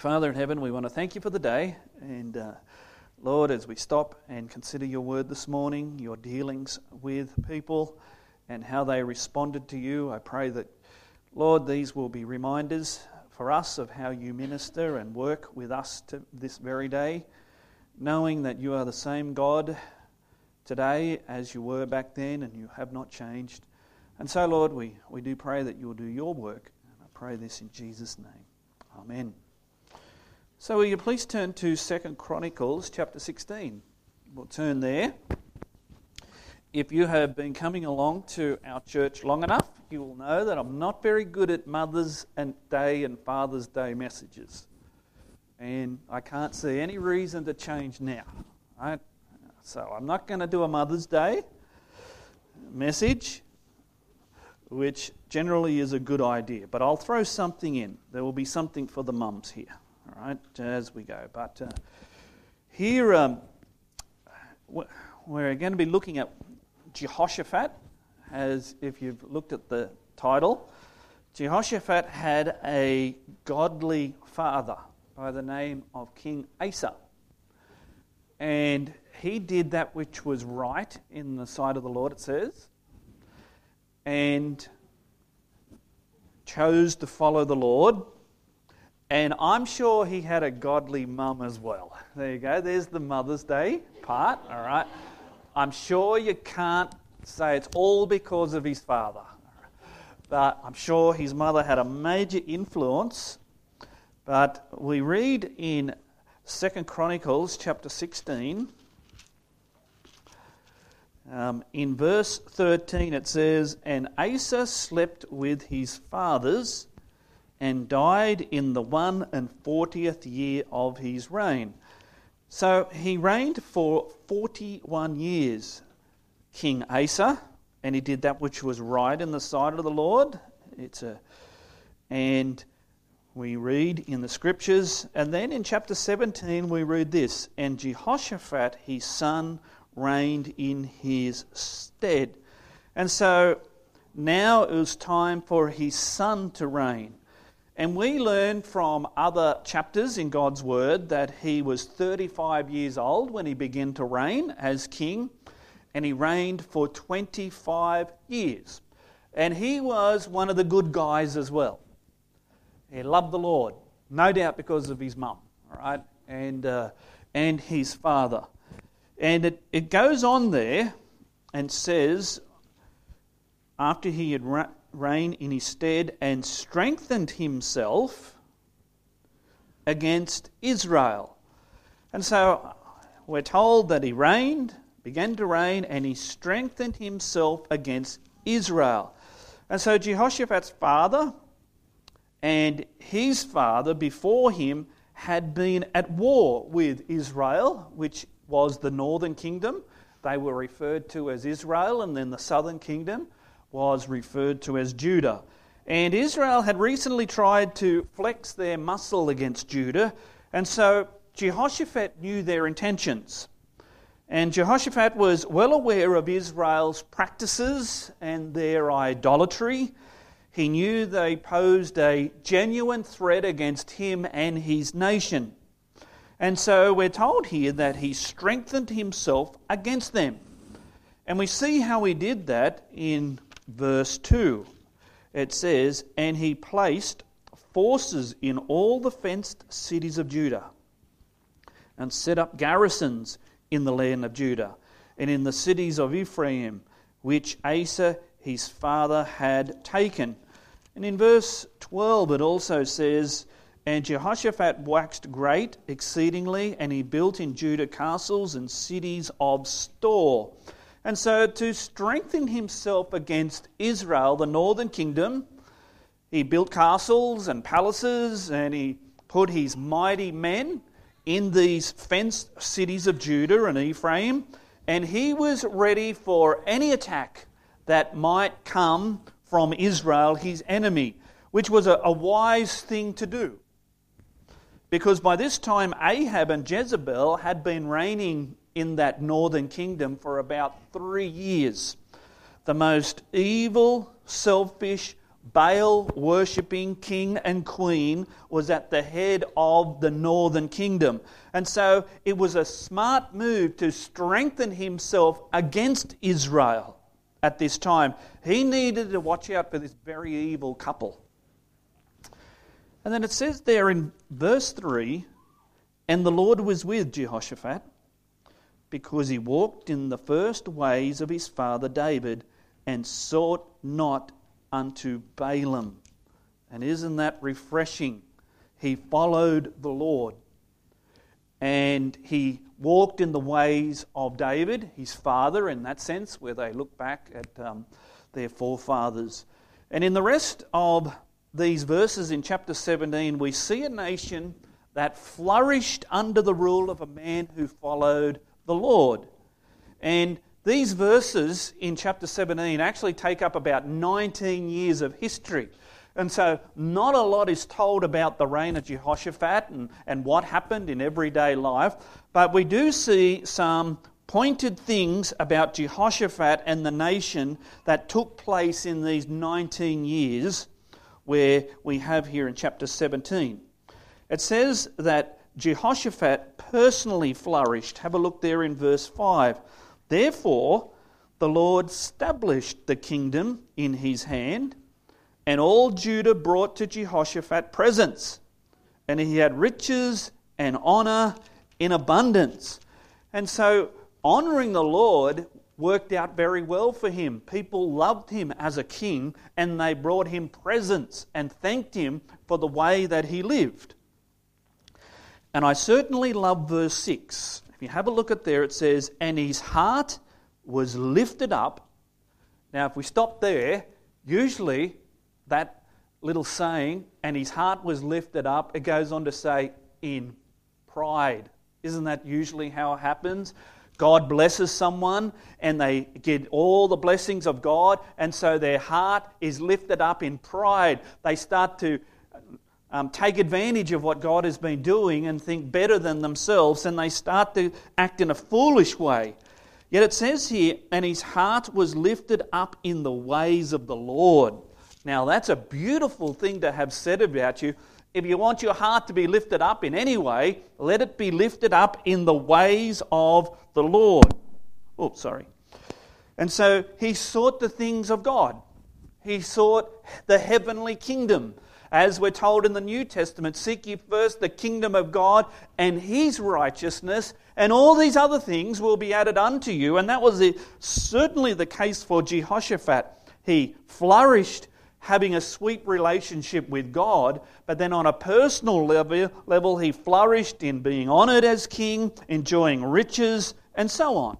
Father in heaven, we want to thank you for the day. And Lord, as we stop and consider your word this morning, your dealings with people and how they responded to you, I pray that, Lord, these will be reminders for us of how you minister and work with us to this very day, knowing that you are the same God today as you were back then and you have not changed. And so, Lord, we do pray that you will do your work. And I pray this in Jesus' name. Amen. So will you please turn to 2 Chronicles chapter 16. We'll turn there. If you have been coming along to our church long enough, you will know that I'm not very good at Mother's Day and Father's Day messages. And I can't see any reason to change now. Right? So I'm not going to do a Mother's Day message, which generally is a good idea. But I'll throw something in. There will be something for the mums here. All right, as we go. But here we're going to be looking at Jehoshaphat. As if you've looked at the title, Jehoshaphat had a godly father by the name of King Asa. And he did that which was right in the sight of the Lord, it says, and chose to follow the Lord. And I'm sure he had a godly mum as well. There you go. There's the Mother's Day part, all right. I'm sure you can't say it's all because of his father. But I'm sure his mother had a major influence. But we read in 2 Chronicles chapter 16, in verse 13 it says, "And Asa slept with his fathers, and died in the 41st year of his reign." So he reigned for 41 years, King Asa, and he did that which was right in the sight of the Lord. And we read in the scriptures, and then in chapter 17 we read this, "And Jehoshaphat his son reigned in his stead." And so now it was time for his son to reign. And we learn from other chapters in God's Word that he was 35 years old when he began to reign as king, and he reigned for 25 years. And he was one of the good guys as well. He loved the Lord, no doubt because of his mum, all right, and his father. And it goes on there and says, after he had reigned in his stead and strengthened himself against Israel. And so we're told that he began to reign, and he strengthened himself against Israel. And so Jehoshaphat's father and his father before him had been at war with Israel, which was the northern kingdom. They were referred to as Israel, and then the southern kingdom was referred to as Judah. And Israel had recently tried to flex their muscle against Judah, and so Jehoshaphat knew their intentions. And Jehoshaphat was well aware of Israel's practices and their idolatry. He knew they posed a genuine threat against him and his nation. And so we're told here that he strengthened himself against them. And we see how he did that in verse 2. It says, "And he placed forces in all the fenced cities of Judah, and set up garrisons in the land of Judah, and in the cities of Ephraim, which Asa his father had taken." And in verse 12 it also says, "And Jehoshaphat waxed great exceedingly, and he built in Judah castles and cities of store." And so to strengthen himself against Israel, the northern kingdom, he built castles and palaces, and he put his mighty men in these fenced cities of Judah and Ephraim, and he was ready for any attack that might come from Israel, his enemy, which was a wise thing to do. Because by this time Ahab and Jezebel had been reigning in that northern kingdom for about 3 years. The most evil, selfish, Baal-worshipping king and queen was at the head of the northern kingdom. And so it was a smart move to strengthen himself against Israel at this time. He needed to watch out for this very evil couple. And then it says there in verse 3, "And the Lord was with Jehoshaphat, because he walked in the first ways of his father David, and sought not unto Balaam." And isn't that refreshing? He followed the Lord. And he walked in the ways of David, his father, in that sense, where they look back at their forefathers. And in the rest of these verses in chapter 17, we see a nation that flourished under the rule of a man who followed the Lord. And these verses in chapter 17 actually take up about 19 years of history. And so not a lot is told about the reign of Jehoshaphat and what happened in everyday life, but we do see some pointed things about Jehoshaphat and the nation that took place in these 19 years where we have here in chapter 17. It says that Jehoshaphat personally flourished. Have a look there in verse 5. "Therefore the Lord established the kingdom in his hand, and all Judah brought to Jehoshaphat presents, and he had riches and honour in abundance." And so honouring the Lord worked out very well for him. People loved him as a king, and they brought him presents and thanked him for the way that he lived. And I certainly love verse 6. If you have a look at there, it says, "And his heart was lifted up." Now, if we stop there, usually that little saying, "and his heart was lifted up," it goes on to say, "in pride." Isn't that usually how it happens? God blesses someone and they get all the blessings of God, and so their heart is lifted up in pride. They start to take advantage of what God has been doing and think better than themselves, and they start to act in a foolish way. Yet it says here, "and his heart was lifted up in the ways of the Lord." Now that's a beautiful thing to have said about you. If you want your heart to be lifted up in any way, let it be lifted up in the ways of the Lord. Oh, sorry. And so he sought the things of God. He sought the heavenly kingdom. As we're told in the New Testament, "Seek ye first the kingdom of God and his righteousness, and all these other things will be added unto you." And that was certainly the case for Jehoshaphat. He flourished having a sweet relationship with God, but then on a personal level he flourished in being honoured as king, enjoying riches, and so on.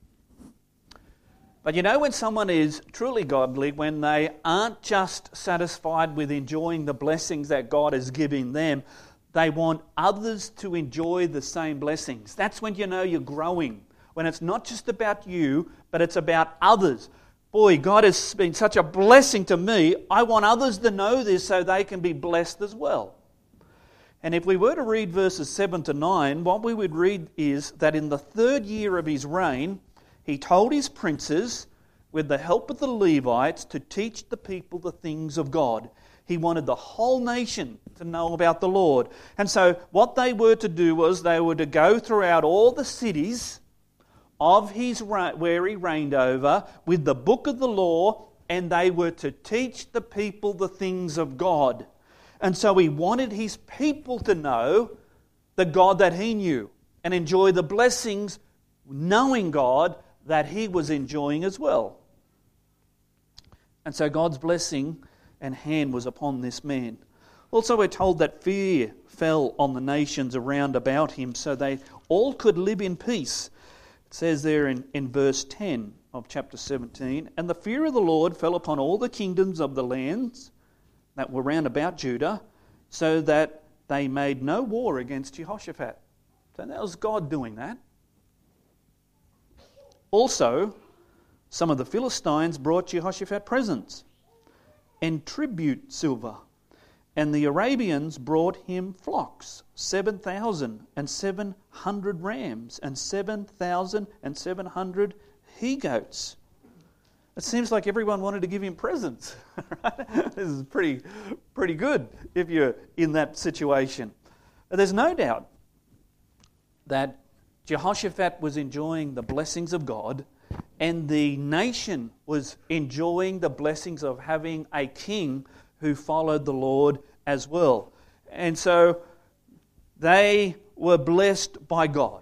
But you know when someone is truly godly, when they aren't just satisfied with enjoying the blessings that God is giving them, they want others to enjoy the same blessings. That's when you know you're growing. When it's not just about you, but it's about others. Boy, God has been such a blessing to me. I want others to know this so they can be blessed as well. And if we were to read verses 7 to 9, what we would read is that in the 3rd year of his reign, he told his princes, with the help of the Levites, to teach the people the things of God. He wanted the whole nation to know about the Lord. And so what they were to do was they were to go throughout all the cities of his where he reigned over with the book of the law, and they were to teach the people the things of God. And so he wanted his people to know the God that he knew and enjoy the blessings knowing God that he was enjoying as well. And so God's blessing and hand was upon this man. Also we're told that fear fell on the nations around about him so they all could live in peace. It says there in verse 10 of chapter 17, "And the fear of the Lord fell upon all the kingdoms of the lands that were round about Judah, so that they made no war against Jehoshaphat." So that was God doing that. Also, some of the Philistines brought Jehoshaphat presents and tribute silver, and the Arabians brought him flocks, 7,700 rams, and 7,700 he-goats. it seems like everyone wanted to give him presents. Right? This is pretty good if you're in that situation. But there's no doubt that Jehoshaphat was enjoying the blessings of God, and the nation was enjoying the blessings of having a king who followed the Lord as well. And so they were blessed by God.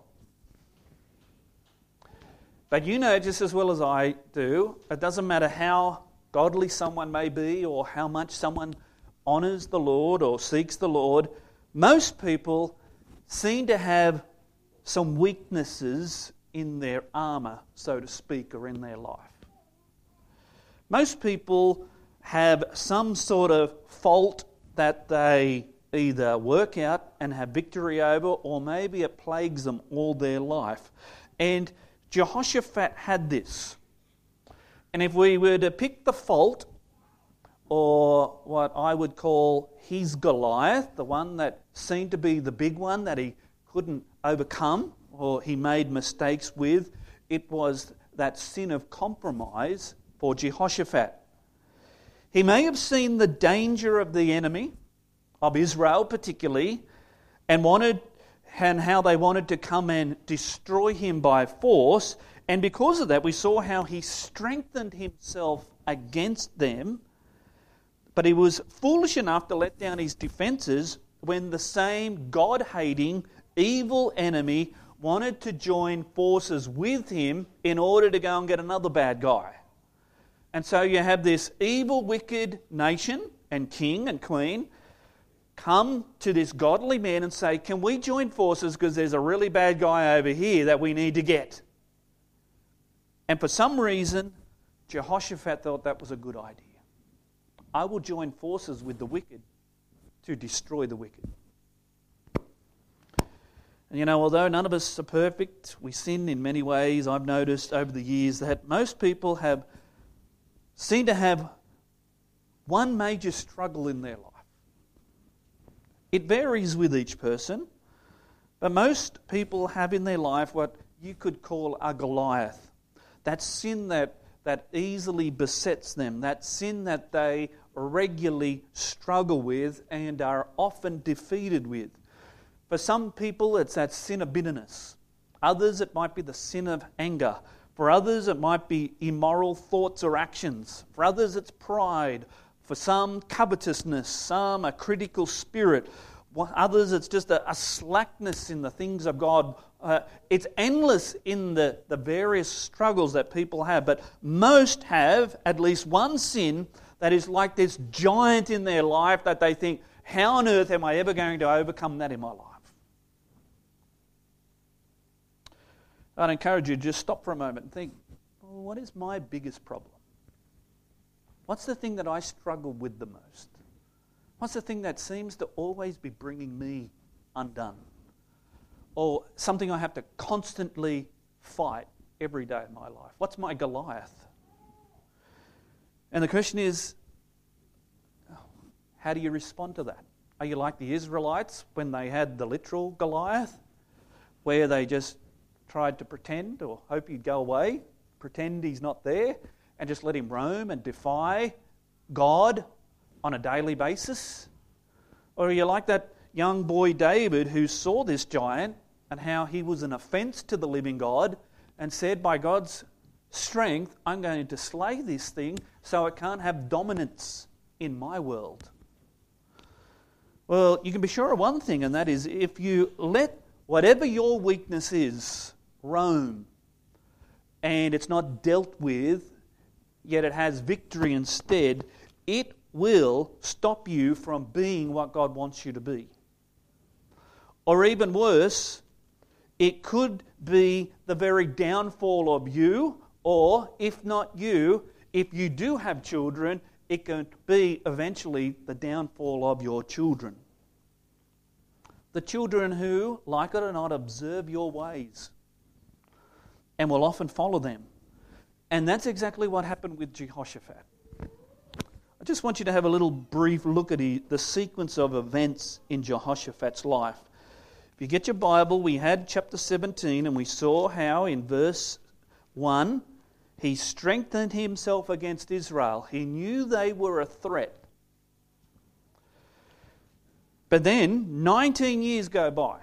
But you know just as well as I do, it doesn't matter how godly someone may be or how much someone honours the Lord or seeks the Lord, most people seem to have some weaknesses in their armour, so to speak, or in their life. Most people have some sort of fault that they either work out and have victory over, or maybe it plagues them all their life. And Jehoshaphat had this. And if we were to pick the fault, or what I would call his Goliath, the one that seemed to be the big one that he couldn't overcome or he made mistakes with, it was that sin of compromise for Jehoshaphat. He may have seen the danger of the enemy, of Israel particularly, and how they wanted to come and destroy him by force, and because of that we saw how he strengthened himself against them, but he was foolish enough to let down his defences when the same God-hating, evil enemy wanted to join forces with him in order to go and get another bad guy. And so you have this evil, wicked nation and king and queen come to this godly man and say, can we join forces because there's a really bad guy over here that we need to get? And for some reason, Jehoshaphat thought that was a good idea. I will join forces with the wicked to destroy the wicked. And you know, although none of us are perfect, we sin in many ways. I've noticed over the years that most people seem to have one major struggle in their life. It varies with each person, but most people have in their life what you could call a Goliath. That sin that easily besets them, that sin that they regularly struggle with and are often defeated with. For some people, it's that sin of bitterness. Others, it might be the sin of anger. For others, it might be immoral thoughts or actions. For others, it's pride. For some, covetousness. Some, a critical spirit. Others, it's just a slackness in the things of God. It's endless in the various struggles that people have. But most have at least one sin that is like this giant in their life that they think, how on earth am I ever going to overcome that in my life? I'd encourage you to just stop for a moment and think, well, what is my biggest problem? What's the thing that I struggle with the most? What's the thing that seems to always be bringing me undone? Or something I have to constantly fight every day of my life? What's my Goliath? And the question is, how do you respond to that? Are you like the Israelites when they had the literal Goliath, where they just tried to pretend or hope he'd go away, pretend he's not there, and just let him roam and defy God on a daily basis? Or are you like that young boy David who saw this giant and how he was an offence to the living God and said, by God's strength, I'm going to slay this thing so it can't have dominance in my world? Well, you can be sure of one thing, and that is if you let whatever your weakness is roam and it's not dealt with, yet it has victory instead, it will stop you from being what God wants you to be. Or even worse, it could be the very downfall of you, or if not you, if you do have children, it can be eventually the downfall of your children. The children who, like it or not, observe your ways and will often follow them. And that's exactly what happened with Jehoshaphat. I just want you to have a little brief look at the sequence of events in Jehoshaphat's life. If you get your Bible, we had chapter 17 and we saw how in verse 1 He strengthened himself against Israel. He knew they were a threat. But then 19 years go by.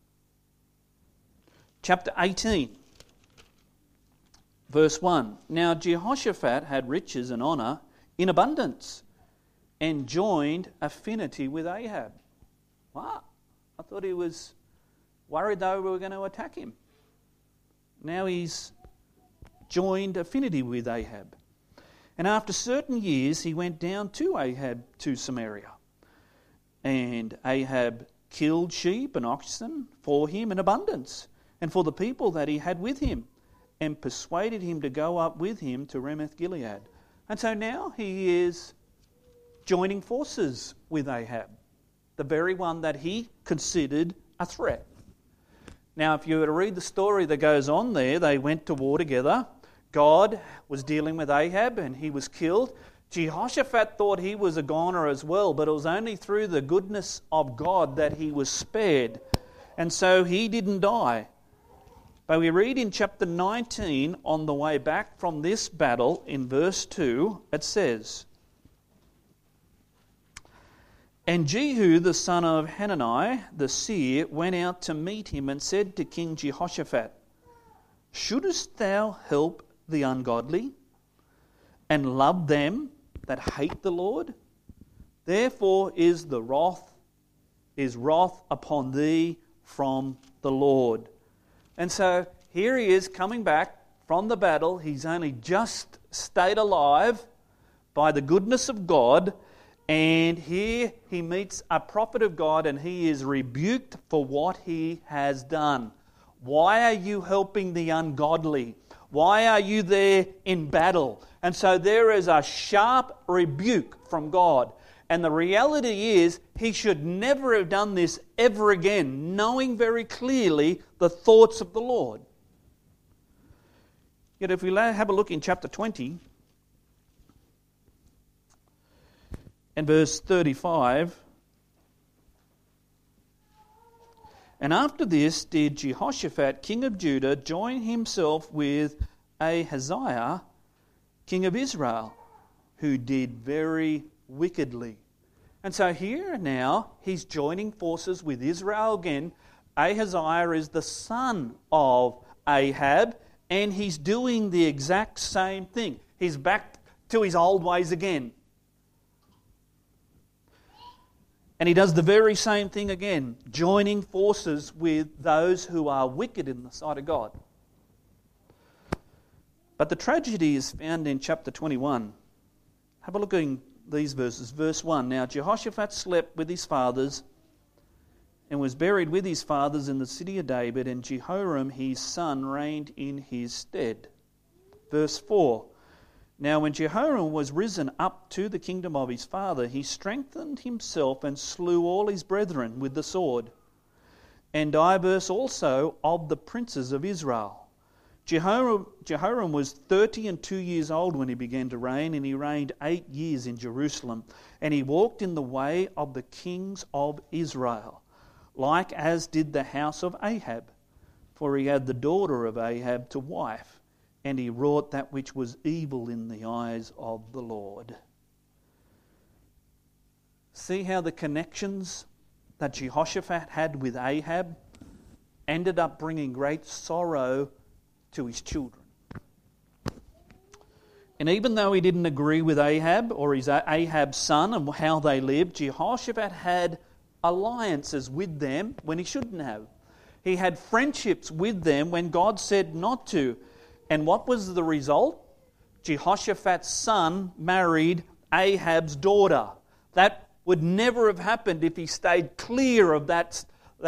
Chapter 18, verse 1. Now Jehoshaphat had riches and honour in abundance and joined affinity with Ahab. What? I thought he was worried they were going to attack him. Now he's joined affinity with Ahab. And after certain years he went down to Ahab to Samaria. And Ahab killed sheep and oxen for him in abundance, and for the people that he had with him, and persuaded him to go up with him to Ramoth Gilead. And so now he is joining forces with Ahab, the very one that he considered a threat. Now, if you were to read the story that goes on there, they went to war together. God was dealing with Ahab and he was killed. Jehoshaphat thought he was a goner as well, but it was only through the goodness of God that he was spared. And so he didn't die. But we read in chapter 19, on the way back from this battle, in verse 2, it says, And Jehu the son of Hanani the seer went out to meet him and said to King Jehoshaphat, Shouldest thou help the ungodly and love them that hate the Lord? Therefore is wrath upon thee from the Lord. And so here he is coming back from the battle. He's only just stayed alive by the goodness of God. And here he meets a prophet of God and he is rebuked for what he has done. Why are you helping the ungodly? Why are you there in battle? And so there is a sharp rebuke from God. And the reality is he should never have done this ever again, knowing very clearly the thoughts of the Lord. Yet if we have a look in chapter 20 and verse 35, And after this did Jehoshaphat, king of Judah, join himself with Ahaziah, king of Israel, who did very wickedly. And so here now he's joining forces with Israel again. Ahaziah is the son of Ahab, and he's doing the exact same thing. He's back to his old ways again. And he does the very same thing again, joining forces with those who are wicked in the sight of God. But the tragedy is found in chapter 21. Have a look at these verses. Verse 1, Now Jehoshaphat slept with his fathers and was buried with his fathers in the city of David, and Jehoram his son reigned in his stead. Verse 4, Now when Jehoram was risen up to the kingdom of his father, he strengthened himself and slew all his brethren with the sword, and divers also of the princes of Israel. Jehoram was 32 years old when he began to reign, and he reigned 8 years in Jerusalem. And he walked in the way of the kings of Israel, like as did the house of Ahab. For he had the daughter of Ahab to wife, and he wrought that which was evil in the eyes of the Lord. See how the connections that Jehoshaphat had with Ahab ended up bringing great sorrow to his children. And even though he didn't agree with Ahab or his Ahab's son and how they lived, Jehoshaphat had alliances with them when he shouldn't have. He had friendships with them when God said not to. And what was the result? Jehoshaphat's son married Ahab's daughter. That would never have happened if he stayed clear of that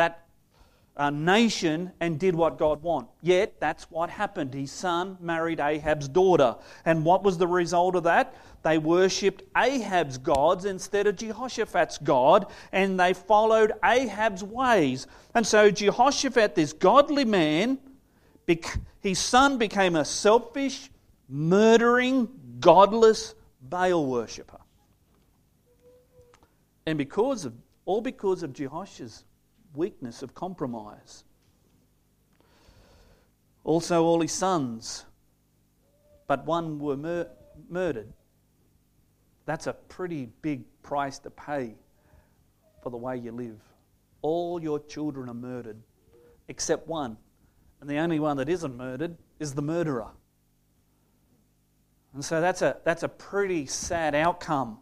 nation and did what God wanted. Yet, that's what happened. His son married Ahab's daughter. And what was the result of that? They worshipped Ahab's gods instead of Jehoshaphat's God, and they followed Ahab's ways. And so Jehoshaphat, this godly man, his son became a selfish, murdering, godless Baal worshipper. And because of Jehoshaphat's weakness of compromise. Also all his sons but one were murdered. That's a pretty big price to pay for the way you live. All your children are murdered, except one. And the only one that isn't murdered is the murderer. And so that's a pretty sad outcome.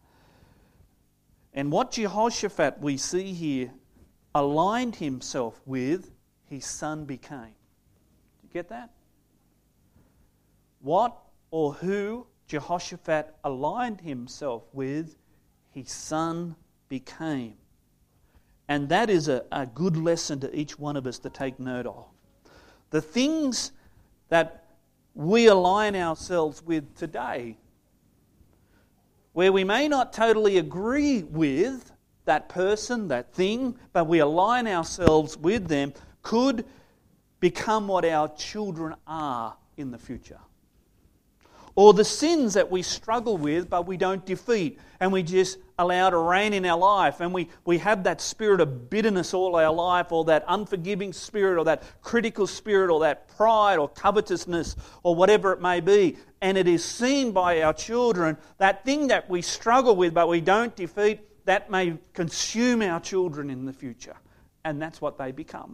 And what Jehoshaphat we see here aligned himself with, his son became. You get that? What or who Jehoshaphat aligned himself with, his son became. And that is a good lesson to each one of us to take note of. The things that we align ourselves with today, where we may not totally agree with that person, that thing, but we align ourselves with them, could become what our children are in the future. Or the sins that we struggle with but we don't defeat and we just allow to reign in our life, and we have that spirit of bitterness all our life, or that unforgiving spirit, or that critical spirit, or that pride or covetousness or whatever it may be, and it is seen by our children, that thing that we struggle with but we don't defeat, that may consume our children in the future, and that's what they become.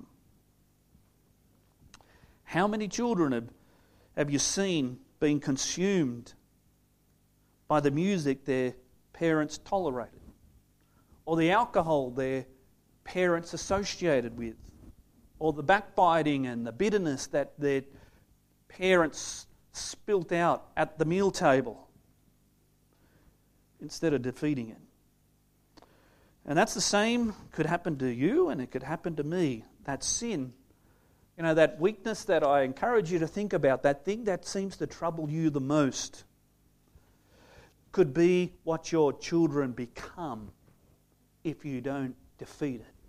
How many children have you seen being consumed by the music their parents tolerated, or the alcohol their parents associated with, or the backbiting and the bitterness that their parents spilt out at the meal table instead of defeating it? And that's the same could happen to you, and it could happen to me. That sin, that weakness that I encourage you to think about, that thing that seems to trouble you the most, could be what your children become if you don't defeat it.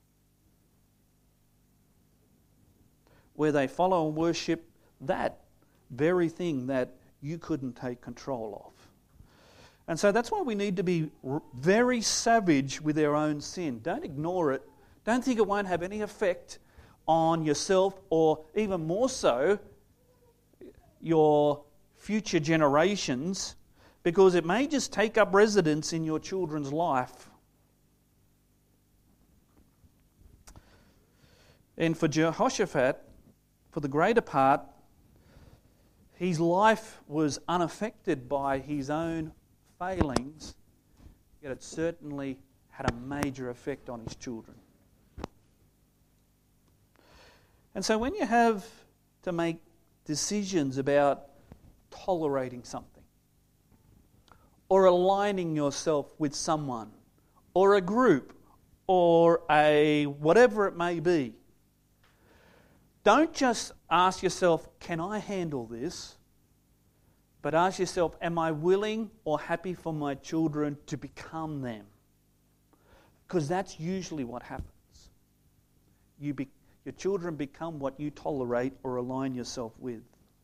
Where they follow and worship that very thing that you couldn't take control of. And so that's why we need to be very savage with our own sin. Don't ignore it. Don't think it won't have any effect on yourself, or even more so, your future generations, because it may just take up residence in your children's life. And for Jehoshaphat, for the greater part, his life was unaffected by his own failings, yet it certainly had a major effect on his children. And so when you have to make decisions about tolerating something, or aligning yourself with someone, or a group, or a whatever it may be, don't just ask yourself, can I handle this? But ask yourself, am I willing or happy for my children to become them? Because that's usually what happens. Your children become what you tolerate or align yourself with.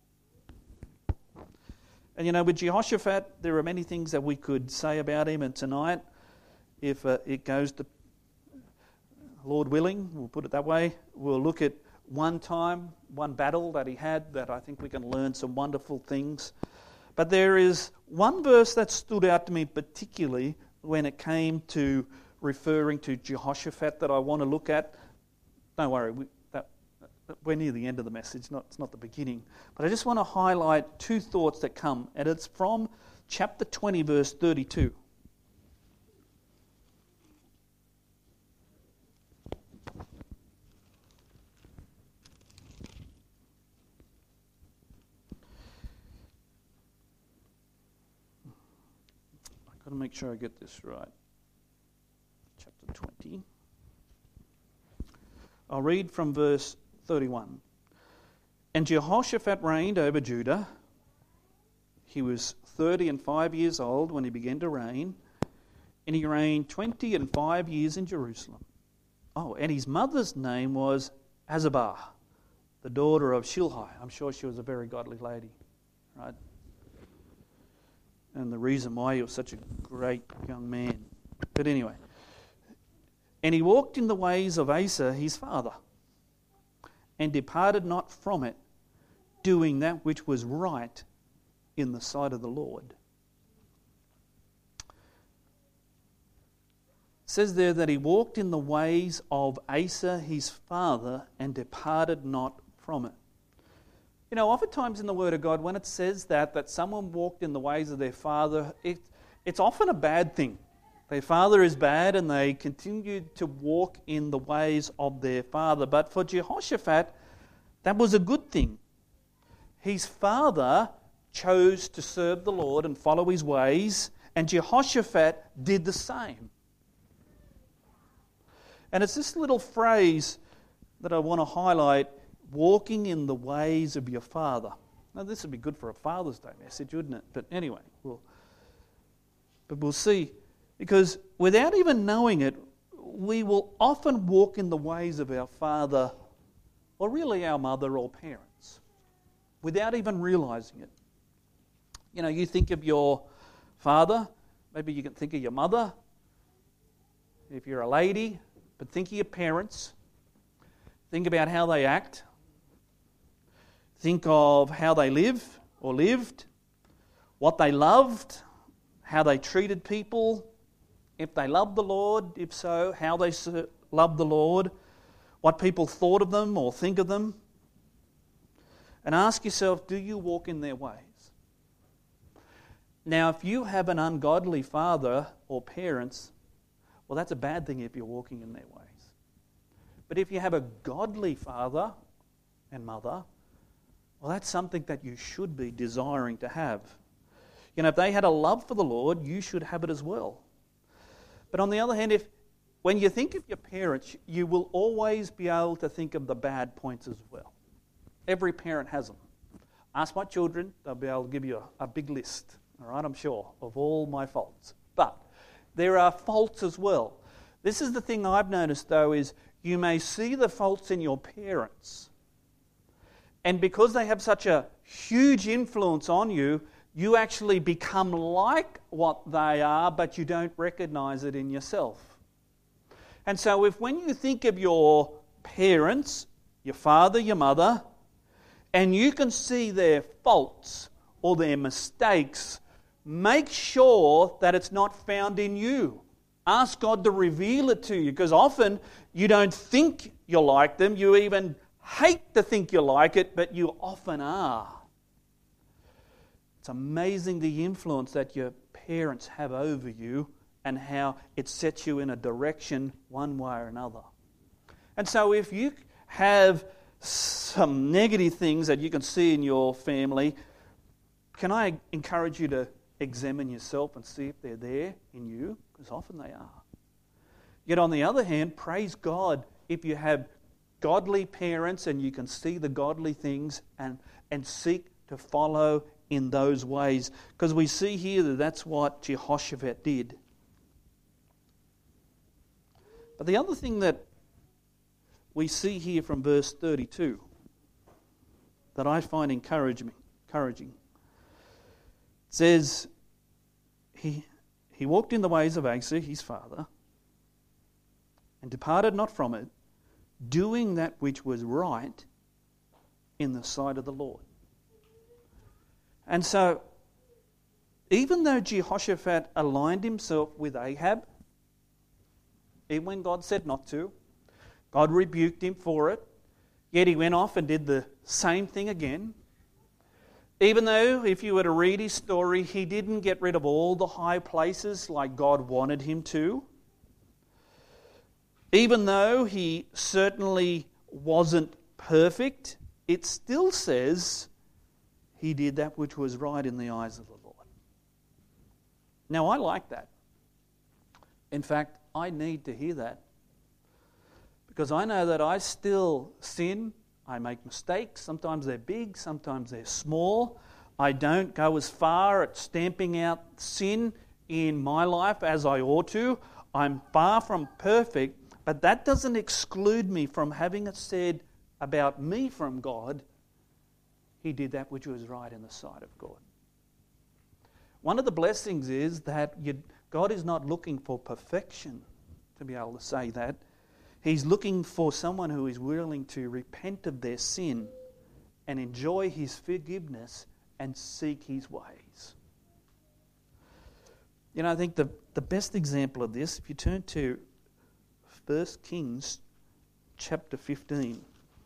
And with Jehoshaphat, there are many things that we could say about him, and tonight, if it goes to Lord willing, we'll put it that way, we'll look at one battle that he had, that I think we can learn some wonderful things. But there is one verse that stood out to me particularly when it came to referring to Jehoshaphat that I want to look at. Don't worry, we're near the end of the message, it's not the beginning. But I just want to highlight two thoughts that come, and it's from chapter 20, verse 32. I've got to make sure I get this right. Chapter 20. I'll read from verse 31. And Jehoshaphat reigned over Judah. He was 35 years old when he began to reign, and he reigned 25 years in Jerusalem. Oh, and his mother's name was Azabah, the daughter of Shilhi. I'm sure she was a very godly lady, right? And the reason why he was such a great young man. But anyway, and he walked in the ways of Asa his father, and departed not from it, doing that which was right in the sight of the Lord. It says there that he walked in the ways of Asa his father and departed not from it. You know, oftentimes in the Word of God, when it says that someone walked in the ways of their father, it's often a bad thing. Their father is bad and they continued to walk in the ways of their father. But for Jehoshaphat, that was a good thing. His father chose to serve the Lord and follow his ways, and Jehoshaphat did the same. And it's this little phrase that I want to highlight, walking in the ways of your father. Now, this would be good for a Father's Day message, wouldn't it? But anyway, we'll see. Because without even knowing it, we will often walk in the ways of our father, or really our mother or parents, without even realizing it. You know, you think of your father, maybe you can think of your mother, if you're a lady, but think of your parents. Think about how they act. Think of how they live or lived, what they loved, how they treated people, if they loved the Lord, if so, how they loved the Lord, what people thought of them or think of them. And ask yourself, do you walk in their ways? Now, if you have an ungodly father or parents, well, that's a bad thing if you're walking in their ways. But if you have a godly father and mother, well, that's something that you should be desiring to have. You know, if they had a love for the Lord, you should have it as well. But on the other hand, when you think of your parents, you will always be able to think of the bad points as well. Every parent has them. Ask my children, they'll be able to give you a big list, all right, I'm sure, of all my faults. But there are faults as well. This is the thing I've noticed, though, is you may see the faults in your parents. And because they have such a huge influence on you, you actually become like what they are, but you don't recognize it in yourself. And so when you think of your parents, your father, your mother, and you can see their faults or their mistakes, make sure that it's not found in you. Ask God to reveal it to you, because often you don't think you're like them. You even hate to think you're like it, but you often are. It's amazing the influence that your parents have over you and how it sets you in a direction one way or another. And so if you have some negative things that you can see in your family, can I encourage you to examine yourself and see if they're there in you? Because often they are. Yet on the other hand, praise God if you have godly parents and you can see the godly things and seek to follow in those ways. Because we see here that that's what Jehoshaphat did. But the other thing that we see here from verse 32 that I find encouraging, it says, he walked in the ways of Asa, his father, and departed not from it, doing that which was right in the sight of the Lord. And so, even though Jehoshaphat aligned himself with Ahab, even when God said not to, God rebuked him for it, yet he went off and did the same thing again. Even though, if you were to read his story, he didn't get rid of all the high places like God wanted him to. Even though he certainly wasn't perfect, it still says he did that which was right in the eyes of the Lord. Now, I like that. In fact, I need to hear that. Because I know that I still sin. I make mistakes. Sometimes they're big, sometimes they're small. I don't go as far at stamping out sin in my life as I ought to. I'm far from perfect, but that doesn't exclude me from having it said about me from God, he did that which was right in the sight of God. One of the blessings is that God is not looking for perfection, to be able to say that. He's looking for someone who is willing to repent of their sin and enjoy his forgiveness and seek his ways. You know, I think the best example of this, if you turn to 1 Kings chapter 15.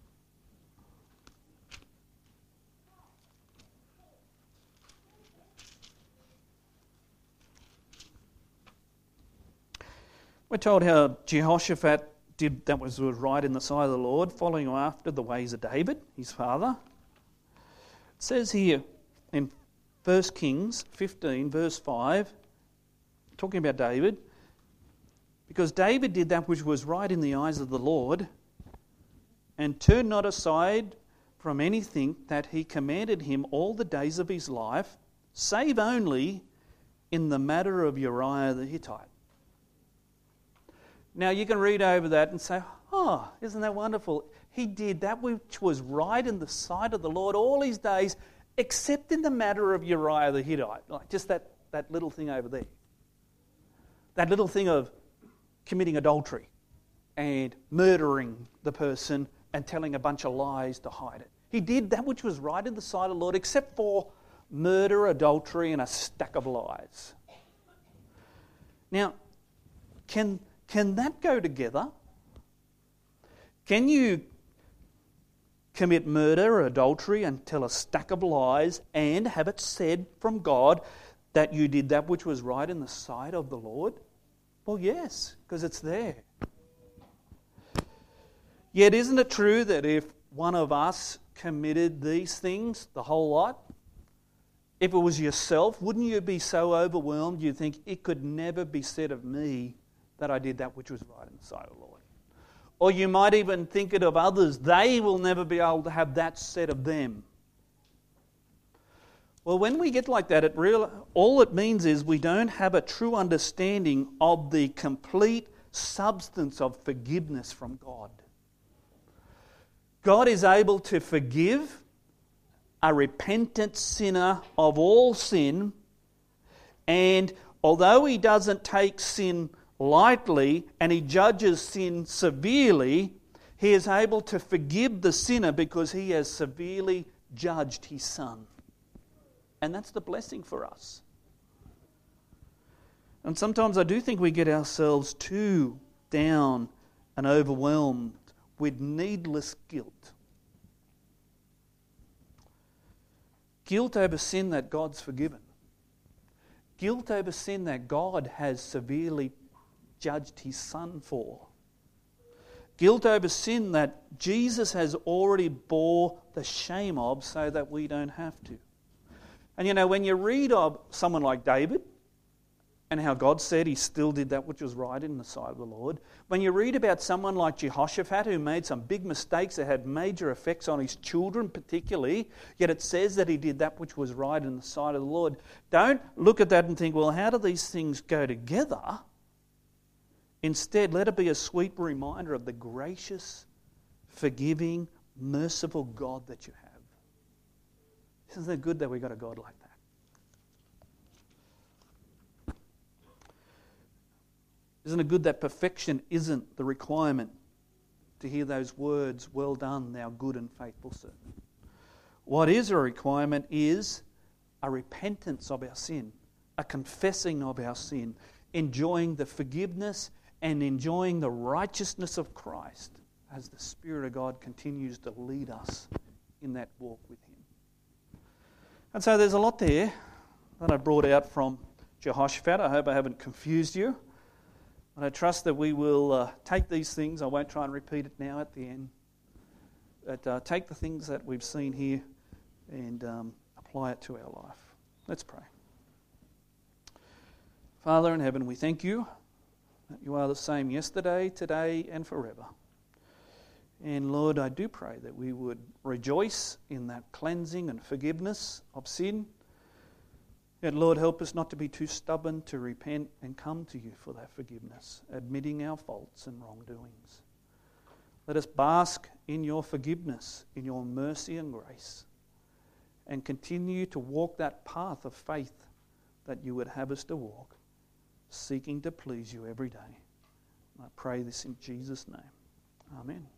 We're told how Jehoshaphat did that was right in the sight of the Lord, following after the ways of David, his father. It says here in 1 Kings 15, verse 5, talking about David, because David did that which was right in the eyes of the Lord, and turned not aside from anything that he commanded him all the days of his life, save only in the matter of Uriah the Hittite. Now you can read over that and say, oh, isn't that wonderful? He did that which was right in the sight of the Lord all his days, except in the matter of Uriah the Hittite. Like just that little thing over there. That little thing of committing adultery and murdering the person and telling a bunch of lies to hide it. He did that which was right in the sight of the Lord, except for murder, adultery, and a stack of lies. Now, can that go together? Can you commit murder or adultery and tell a stack of lies and have it said from God that you did that which was right in the sight of the Lord? Well, yes, because it's there. Yet isn't it true that if one of us committed these things, the whole lot, if it was yourself, wouldn't you be so overwhelmed you think it could never be said of me that I did that which was right in the sight of the Lord? Or you might even think it of others. They will never be able to have that said of them. Well, when we get like that, all it means is we don't have a true understanding of the complete substance of forgiveness from God. God is able to forgive a repentant sinner of all sin, and although he doesn't take sin lightly and he judges sin severely, he is able to forgive the sinner because he has severely judged his son. And that's the blessing for us. And sometimes I do think we get ourselves too down and overwhelmed with needless guilt. Guilt over sin that God's forgiven. Guilt over sin that God has severely judged his son for. Guilt over sin that Jesus has already bore the shame of so that we don't have to. And you know, when you read of someone like David and how God said he still did that which was right in the sight of the Lord, when you read about someone like Jehoshaphat who made some big mistakes that had major effects on his children particularly, yet it says that he did that which was right in the sight of the Lord, don't look at that and think, well, how do these things go together? Instead, let it be a sweet reminder of the gracious, forgiving, merciful God that you have. Isn't it good that we got a God like that? Isn't it good that perfection isn't the requirement to hear those words, well done, thou good and faithful servant? What is a requirement is a repentance of our sin, a confessing of our sin, enjoying the forgiveness and enjoying the righteousness of Christ as the Spirit of God continues to lead us in that walk with Him. And so there's a lot there that I brought out from Jehoshaphat. I hope I haven't confused you. And I trust that we will take these things. I won't try and repeat it now at the end. But take the things that we've seen here and apply it to our life. Let's pray. Father in heaven, we thank you that you are the same yesterday, today, and forever. And Lord, I do pray that we would rejoice in that cleansing and forgiveness of sin. And Lord, help us not to be too stubborn to repent and come to you for that forgiveness, admitting our faults and wrongdoings. Let us bask in your forgiveness, in your mercy and grace, and continue to walk that path of faith that you would have us to walk, seeking to please you every day. I pray this in Jesus' name. Amen.